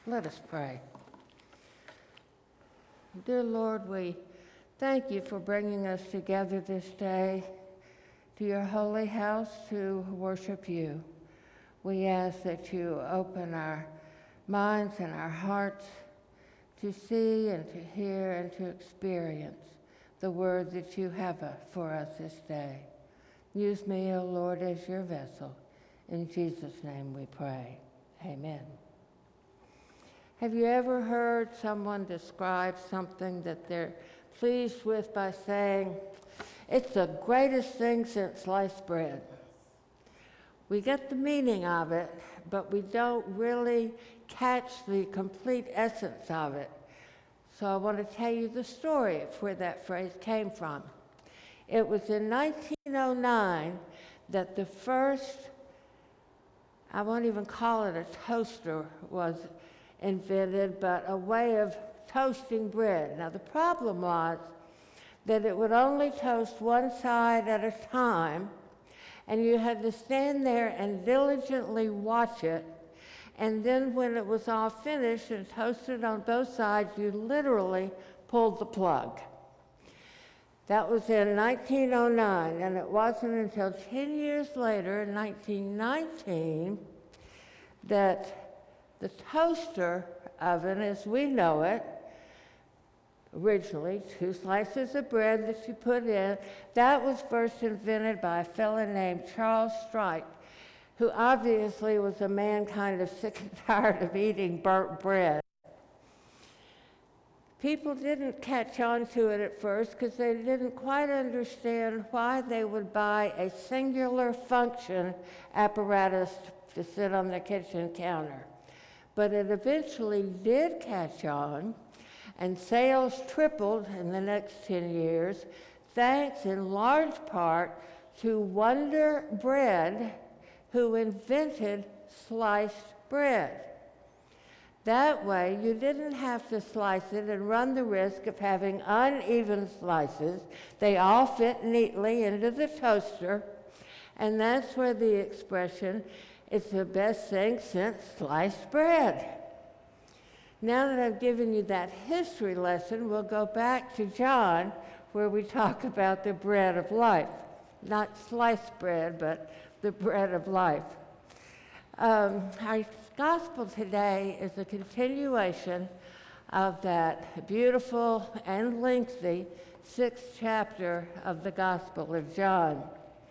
Let us pray. Dear Lord, we thank you for bringing us together this day to your holy house to worship you. We ask that you open our minds and our hearts to see and to hear and to experience the word that you have for us this day. Use me, O Lord, as your vessel. In Jesus' name we pray. Amen. Have you ever heard someone describe something that they're pleased with by saying, "It's the greatest thing since sliced bread"? We get the meaning of it, but we don't really catch the complete essence of it. So I want to tell you the story of where that phrase came from. It was in 1909 that the first, I won't even call it a toaster, was invented, but a way of toasting bread. Now the problem was that it would only toast one side at a time, and you had to stand there and diligently watch it, and then when it was all finished and toasted on both sides, you literally pulled the plug. That was in 1909, and it wasn't until 10 years later, in 1919, that the toaster oven, as we know it, originally 2 slices of bread that you put in, that was first invented by a fellow named Charles Strike, who obviously was a man kind of sick and tired of eating burnt bread. People didn't catch on to it at first because they didn't quite understand why they would buy a singular function apparatus to sit on the kitchen counter. But it eventually did catch on, and sales tripled in the next 10 years, thanks in large part to Wonder Bread, who invented sliced bread. That way, you didn't have to slice it and run the risk of having uneven slices. They all fit neatly into the toaster, and that's where the expression, "It's the best thing since sliced bread." Now that I've given you that history lesson, we'll go back to John, where we talk about the bread of life. Not sliced bread, but the bread of life. Our gospel today is a continuation of that beautiful and lengthy 6th chapter of the Gospel of John.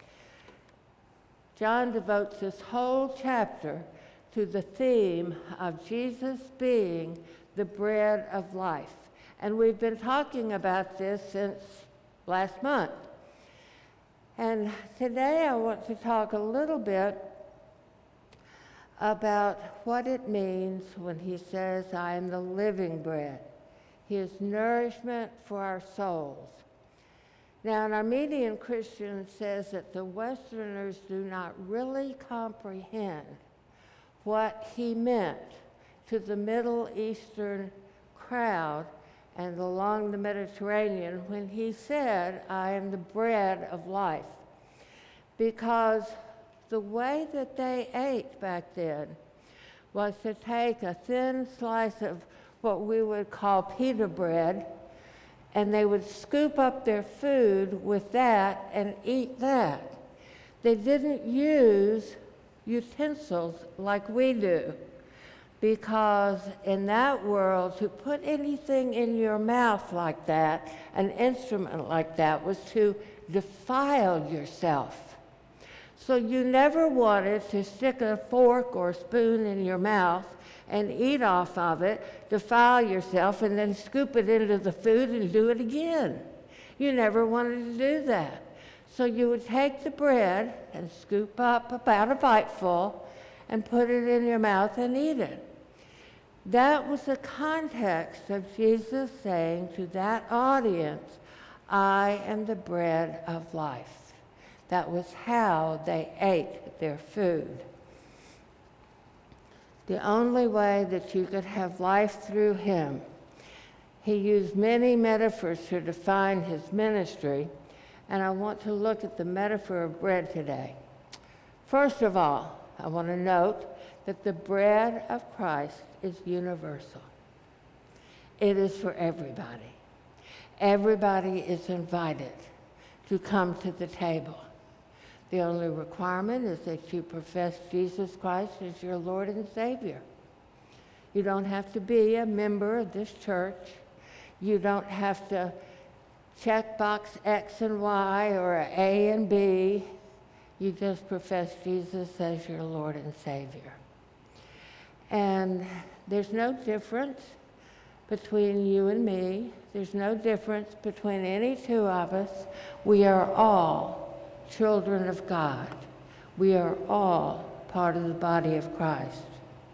John devotes this whole chapter to the theme of Jesus being the bread of life. And we've been talking about this since last month. And today I want to talk a little bit about what it means when he says, "I am the living bread." He is nourishment for our souls. Now, an Armenian Christian says that the Westerners do not really comprehend what he meant to the Middle Eastern crowd and along the Mediterranean when he said, "I am the bread of life." Because the way that they ate back then was to take a thin slice of what we would call pita bread, and they would scoop up their food with that and eat that. They didn't use utensils like we do, because in that world, to put anything in your mouth like that, an instrument like that, was to defile yourself. So you never wanted to stick a fork or spoon in your mouth and eat off of it, defile yourself, and then scoop it into the food and do it again. You never wanted to do that. So you would take the bread and scoop up about a biteful and put it in your mouth and eat it. That was the context of Jesus saying to that audience, "I am the bread of life." That was how they ate their food. The only way that you could have life through him. He used many metaphors to define his ministry, and I want to look at the metaphor of bread today. First of all, I want to note that the bread of Christ is universal. It is for everybody. Everybody is invited to come to the table. The only requirement is that you profess Jesus Christ as your Lord and Savior. You don't have to be a member of this church. You don't have to check box X and Y or A and B. You just profess Jesus as your Lord and Savior. And there's no difference between you and me. There's no difference between any two of us. We are all children of God. We are all part of the body of Christ.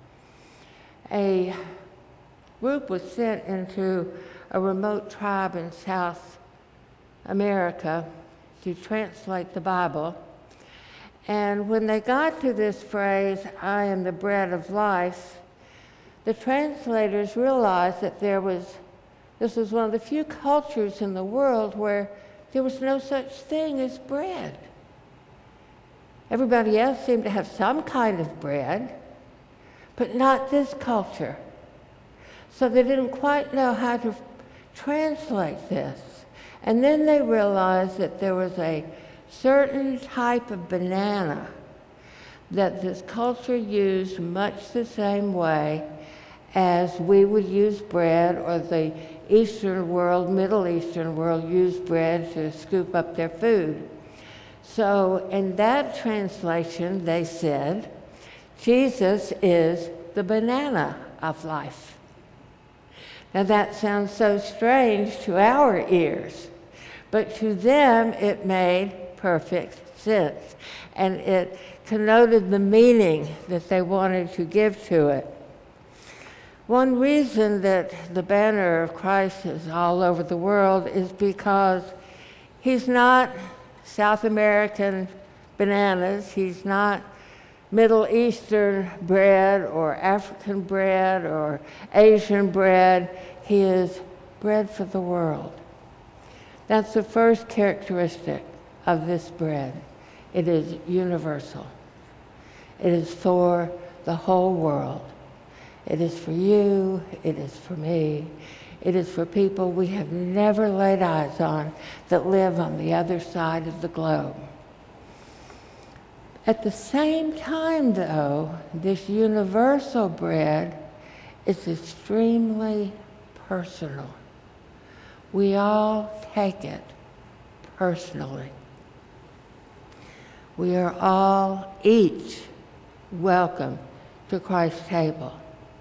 A group was sent into a remote tribe in South America to translate the Bible. And when they got to this phrase, I am the bread of life, the translators realized that this was one of the few cultures in the world where there was no such thing as bread. Everybody else seemed to have some kind of bread, but not this culture. So they didn't quite know how to translate this. And then they realized that there was a certain type of banana that this culture used much the same way as we would use bread, or the Eastern world, Middle Eastern world used bread to scoop up their food. So in that translation, they said, Jesus is the banana of life. Now that sounds so strange to our ears, but to them it made perfect sense, and it connoted the meaning that they wanted to give to it. One reason that the banner of Christ is all over the world is because he's not South American bananas, he's not Middle Eastern bread or African bread or Asian bread. He is bread for the world. That's the first characteristic of this bread. It is universal. It is for the whole world. It is for you, it is for me, it is for people we have never laid eyes on that live on the other side of the globe. At the same time, though, this universal bread is extremely personal. We all take it personally. We are all each welcome to Christ's table.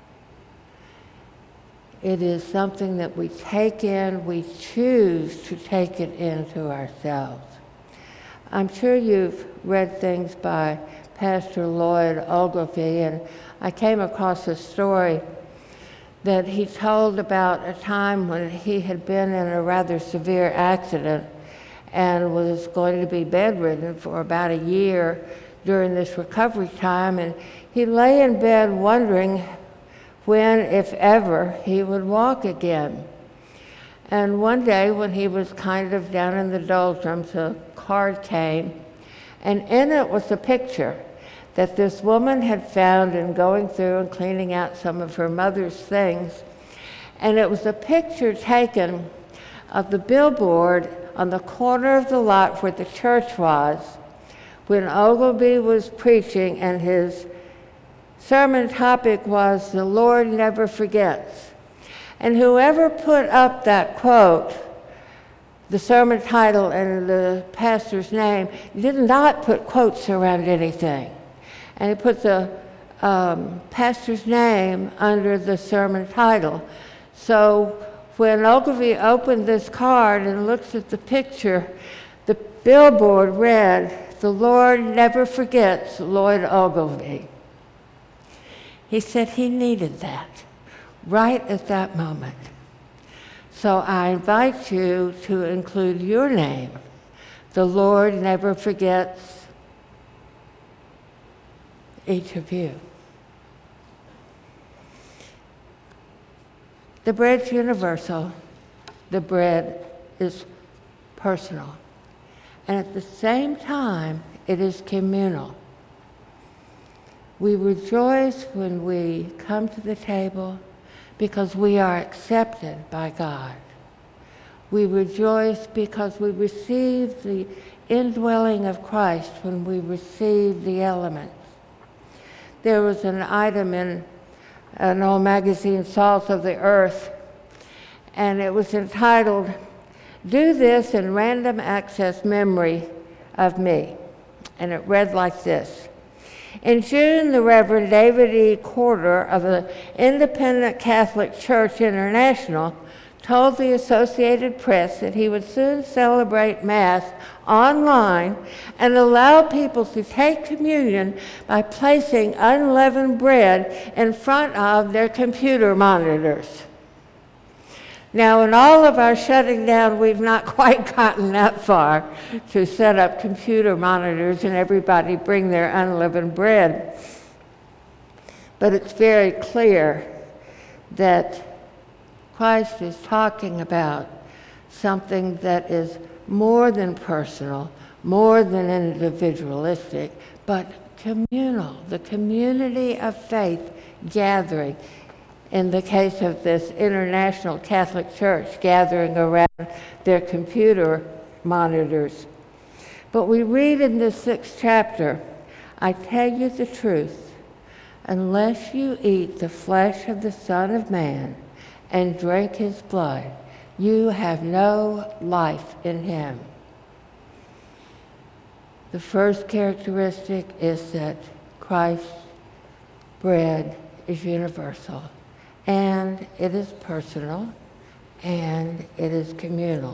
It is something that we take in, we choose to take it into ourselves. I'm sure you've read things by Pastor Lloyd Ogilvie, and I came across a story that he told about a time when he had been in a rather severe accident and was going to be bedridden for about a year during this recovery time, and he lay in bed wondering when, if ever, he would walk again. And one day when he was kind of down in the doldrums, a card came, and in it was a picture that this woman had found in going through and cleaning out some of her mother's things. And it was a picture taken of the billboard on the corner of the lot where the church was when Ogilvie was preaching, and his sermon topic was, "The Lord Never Forgets." And whoever put up that quote, the sermon title and the pastor's name, did not put quotes around anything. And he put the pastor's name under the sermon title. So when Ogilvie opened this card and looked at the picture, the billboard read, "The Lord Never Forgets Lloyd Ogilvie." He said he needed that right at that moment. So I invite you to include your name. The Lord never forgets each of you. The bread's universal. The bread is personal. And at the same time, it is communal. We rejoice when we come to the table because we are accepted by God. We rejoice because we receive the indwelling of Christ when we receive the elements. There was an item in an old magazine, Salt of the Earth, and it was entitled, "Do This in Random Access Memory of Me." And it read like this. In June, the Reverend David E. Corder of the Independent Catholic Church International told the Associated Press that he would soon celebrate Mass online and allow people to take communion by placing unleavened bread in front of their computer monitors. Now, in all of our shutting down, we've not quite gotten that far to set up computer monitors and everybody bring their unleavened bread. But it's very clear that Christ is talking about something that is more than personal, more than individualistic, but communal, the community of faith gathering. In the case of this International Catholic Church, gathering around their computer monitors. But we read in this 6th chapter, I tell you the truth, unless you eat the flesh of the Son of Man and drink his blood, you have no life in him. The first characteristic is that Christ's bread is universal, and it is personal, and it is communal.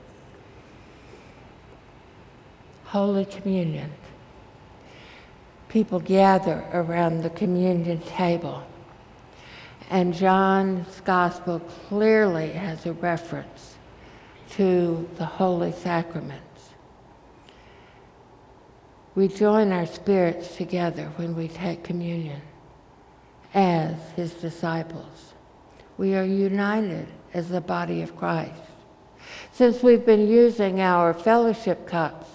Holy Communion. People gather around the communion table, and John's Gospel clearly has a reference to the Holy Sacraments. We join our spirits together when we take communion as his disciples. We are united as the body of Christ. Since we've been using our fellowship cups,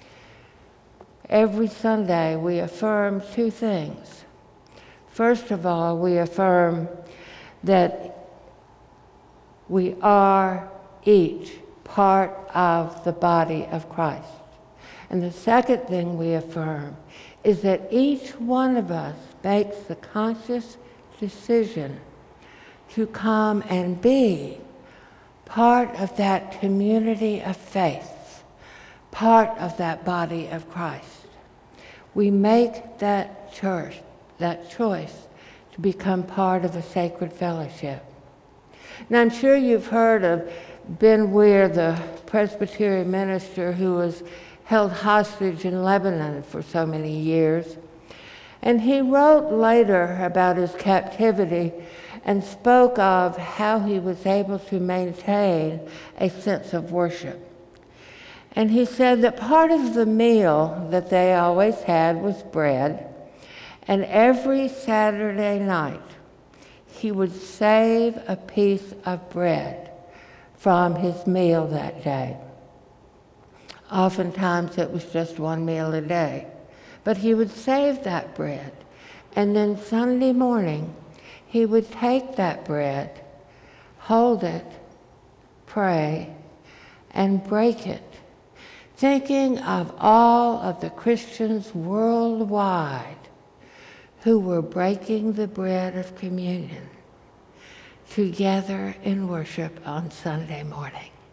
every Sunday we affirm two things. First of all, we affirm that we are each part of the body of Christ. And the second thing we affirm is that each one of us makes the conscious decision to come and be part of that community of faith, part of that body of Christ. We make that choice to become part of a sacred fellowship. Now, I'm sure you've heard of Ben Weir, the Presbyterian minister who was held hostage in Lebanon for so many years. And he wrote later about his captivity and spoke of how he was able to maintain a sense of worship. And he said that part of the meal that they always had was bread, and every Saturday night he would save a piece of bread from his meal that day. Oftentimes it was just one meal a day, but he would save that bread, and then Sunday morning he would take that bread, hold it, pray, and break it, thinking of all of the Christians worldwide who were breaking the bread of communion together in worship on Sunday morning.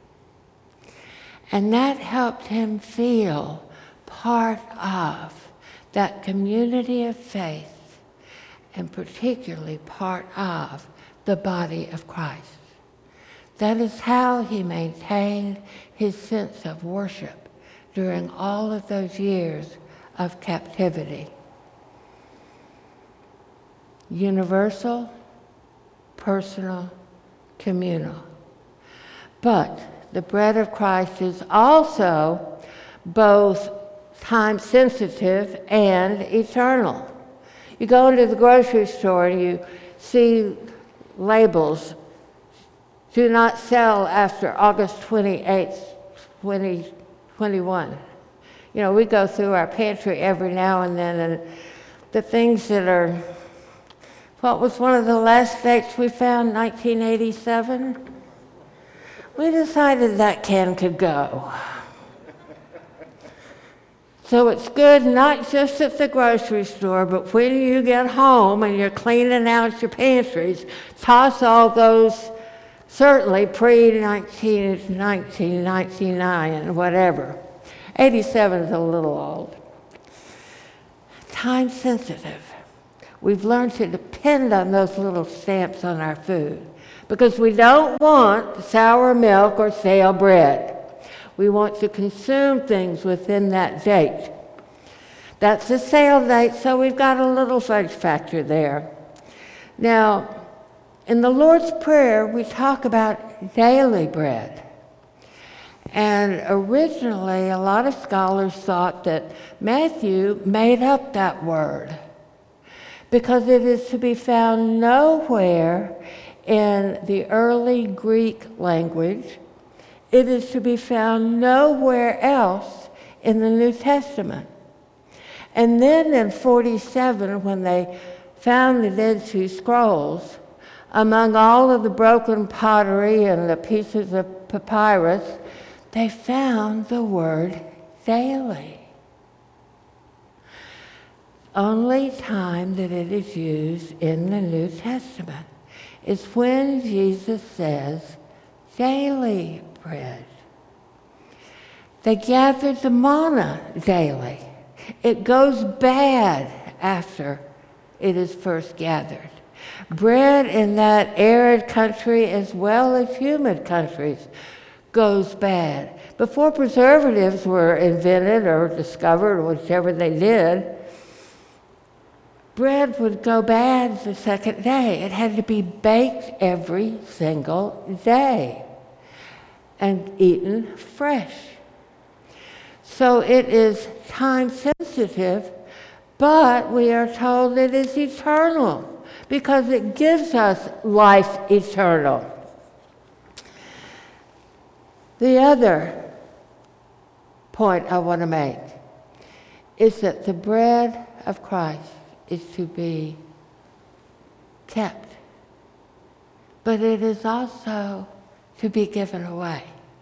And that helped him feel part of that community of faith, and particularly part of the body of Christ. That is how he maintained his sense of worship during all of those years of captivity. Universal, personal, communal. But the bread of Christ is also both time-sensitive and eternal. You go into the grocery store and you see labels, do not sell after August 28th, 2021. You know, we go through our pantry every now and then, and the things that are, what was one of the last dates we found, 1987? We decided that can could go. So it's good not just at the grocery store, but when you get home and you're cleaning out your pantries, toss all those, certainly pre-1999, whatever. 87 is a little old. Time sensitive. We've learned to depend on those little stamps on our food because we don't want sour milk or stale bread. We want to consume things within that date. That's the sale date, so we've got a little fudge factor there. Now, in the Lord's Prayer, we talk about daily bread. And originally, a lot of scholars thought that Matthew made up that word because it is to be found nowhere in the early Greek language. It is to be found nowhere else in the New Testament. And then in 47, when they found the Dead Sea Scrolls, among all of the broken pottery and the pieces of papyrus, they found the word daily. Only time that it is used in the New Testament is when Jesus says, daily bread. They gathered the manna daily. It goes bad after it is first gathered. Bread in that arid country as well as humid countries goes bad. Before preservatives were invented or discovered, or whichever they did, bread would go bad the second day. It had to be baked every single day and eaten fresh. So it is time sensitive, but we are told it is eternal because it gives us life eternal. The other point I want to make is that the bread of Christ is to be kept, but it is also to be given away.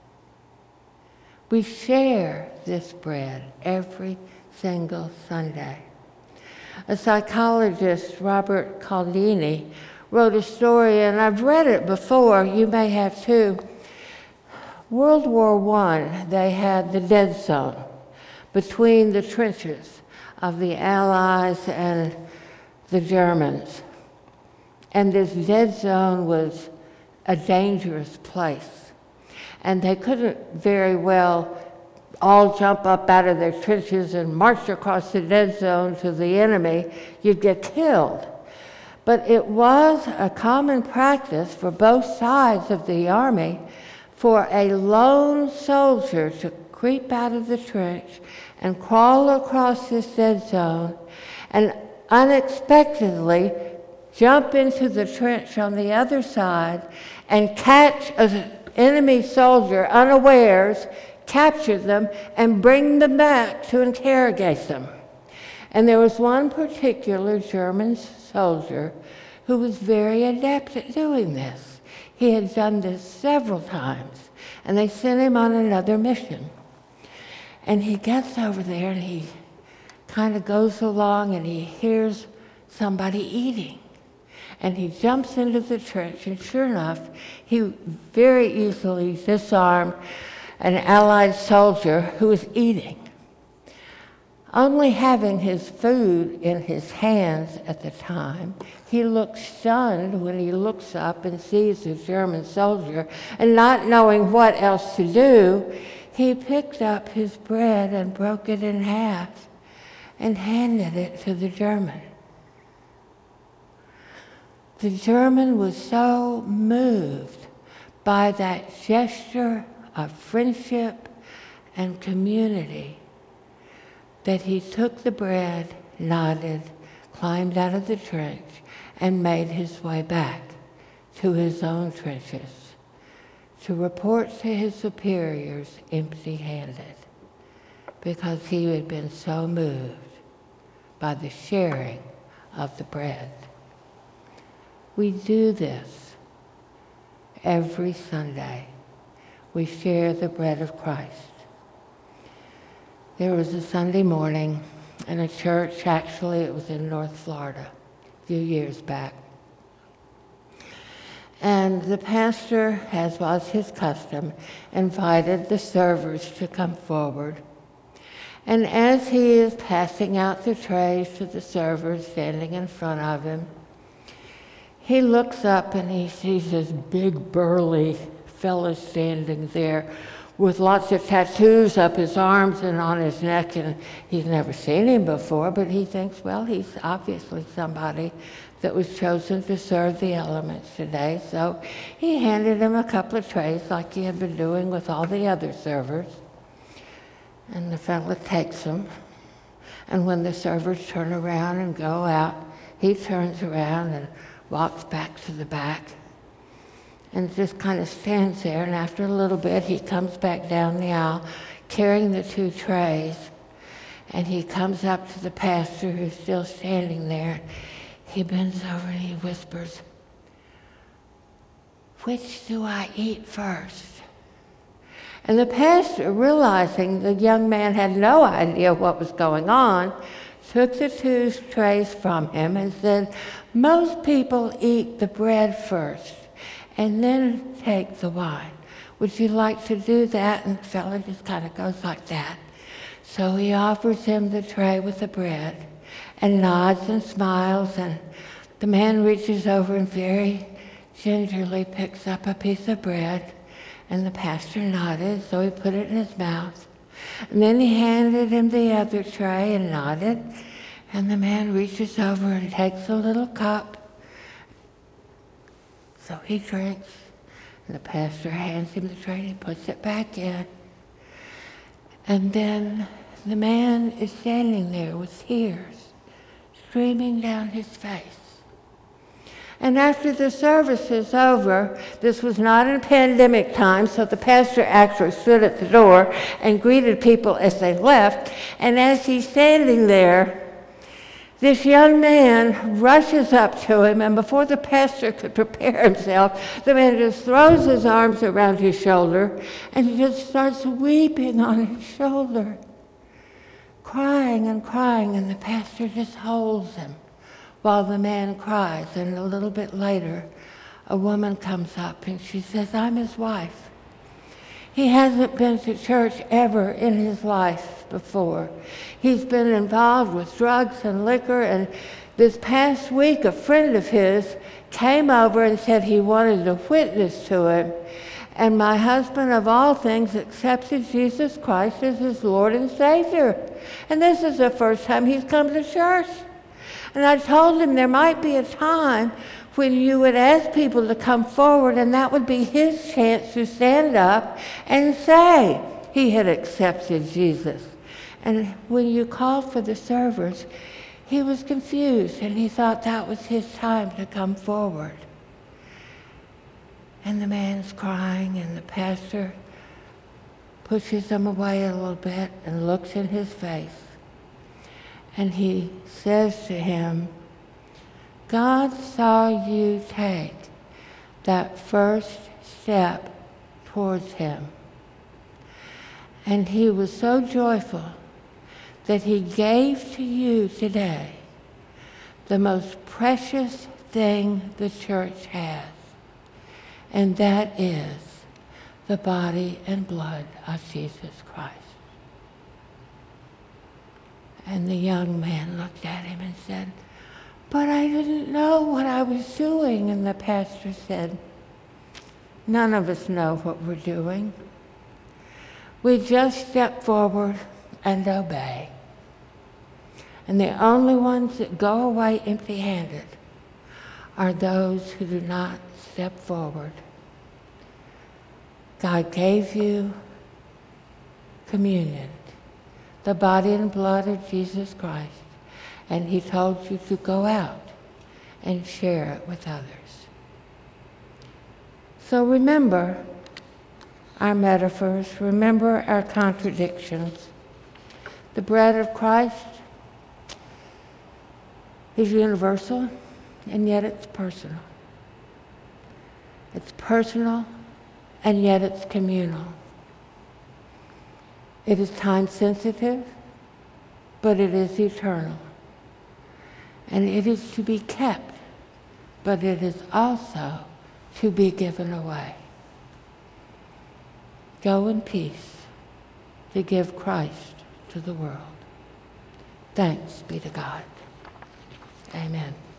We share this bread every single Sunday. A psychologist, Robert Cialdini, wrote a story, and I've read it before, you may have too. World War I, they had the dead zone between the trenches of the Allies and the Germans. And this dead zone was a dangerous place. And they couldn't very well all jump up out of their trenches and march across the dead zone to the enemy. You'd get killed. But it was a common practice for both sides of the army for a lone soldier to creep out of the trench and crawl across this dead zone and unexpectedly jump into the trench on the other side and catch an enemy soldier unawares, capture them, and bring them back to interrogate them. And there was one particular German soldier who was very adept at doing this. He had done this several times, and they sent him on another mission. And he gets over there, and he kind of goes along, and he hears somebody eating. And he jumps into the trench, and sure enough, he very easily disarmed an Allied soldier who was eating. Only having his food in his hands at the time, he looks stunned when he looks up and sees the German soldier, and not knowing what else to do, he picked up his bread and broke it in half and handed it to the German. The German was so moved by that gesture of friendship and community that he took the bread, nodded, climbed out of the trench, and made his way back to his own trenches to report to his superiors empty-handed because he had been so moved by the sharing of the bread. We do this every Sunday. We share the bread of Christ. There was a Sunday morning in a church, actually it was in North Florida, a few years back. And the pastor, as was his custom, invited the servers to come forward. And as he is passing out the trays to the servers standing in front of him, he looks up and he sees this big burly fellow standing there with lots of tattoos up his arms and on his neck, and he's never seen him before, but he thinks, well, he's obviously somebody that was chosen to serve the elements today. So he handed him a couple of trays like he had been doing with all the other servers. And the fellow takes them. And when the servers turn around and go out, he turns around and walks back to the back and just kind of stands there. And after a little bit, he comes back down the aisle carrying the 2 trays. And he comes up to the pastor who's still standing there. He bends over and he whispers, "Which do I eat first?" And the pastor, realizing the young man had no idea what was going on, took the 2 trays from him and said, "Most people eat the bread first and then take the wine. Would you like to do that?" And the fellow just kind of goes like that. So he offers him the tray with the bread and nods and smiles, and the man reaches over and very gingerly picks up a piece of bread, and the pastor nodded, so he put it in his mouth. And then he handed him the other tray and nodded, and the man reaches over and takes a little cup. So he drinks, and the pastor hands him the tray and he puts it back in. And then the man is standing there with tears streaming down his face. And after the service is over, this was not in pandemic time, so the pastor actually stood at the door and greeted people as they left. And as he's standing there, this young man rushes up to him, and before the pastor could prepare himself, the man just throws his arms around his shoulder and just starts weeping on his shoulder, crying and crying, and the pastor just holds him while the man cries. And a little bit later, a woman comes up and she says, "I'm his wife. He hasn't been to church ever in his life before. He's been involved with drugs and liquor, and this past week a friend of his came over and said he wanted to witness to him. And my husband, of all things, accepted Jesus Christ as his Lord and Savior. And this is the first time he's come to church. And I told him there might be a time when you would ask people to come forward, and that would be his chance to stand up and say he had accepted Jesus." And when you called for the servers, he was confused, and he thought that was his time to come forward. And the man's crying, and the pastor pushes him away a little bit and looks in his face. And he says to him, "God saw you take that first step towards him. And he was so joyful that he gave to you today the most precious thing the church has, and that is the body and blood of Jesus Christ." And the young man looked at him and said, "But I didn't know what I was doing." And the pastor said, "None of us know what we're doing. We just step forward and obey. And the only ones that go away empty-handed are those who do not step forward. God gave you communion, the body and blood of Jesus Christ, and he told you to go out and share it with others. So remember our metaphors, remember our contradictions. The bread of Christ, is universal, and yet it's personal. It's personal, and yet it's communal. It is time sensitive, but it is eternal. And it is to be kept, but it is also to be given away. Go in peace to give Christ to the world. Thanks be to God. Amen.